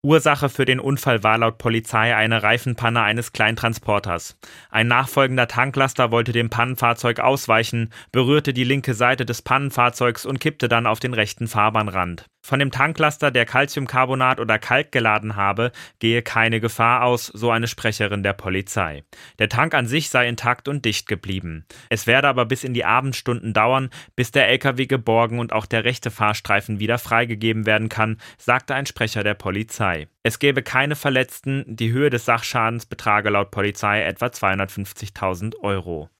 Ursache für den Unfall war laut Polizei eine Reifenpanne eines Kleintransporters. Ein nachfolgender Tanklaster wollte dem Pannenfahrzeug ausweichen, berührte die linke Seite des Pannenfahrzeugs und kippte dann auf den rechten Fahrbahnrand. Von dem Tanklaster, der Calciumcarbonat oder Kalk geladen habe, gehe keine Gefahr aus, so eine Sprecherin der Polizei. Der Tank an sich sei intakt und dicht geblieben. Es werde aber bis in die Abendstunden dauern, bis der LKW geborgen und auch der rechte Fahrstreifen wieder freigegeben werden kann, sagte ein Sprecher der Polizei. Es gebe keine Verletzten, die Höhe des Sachschadens betrage laut Polizei etwa 250.000 Euro.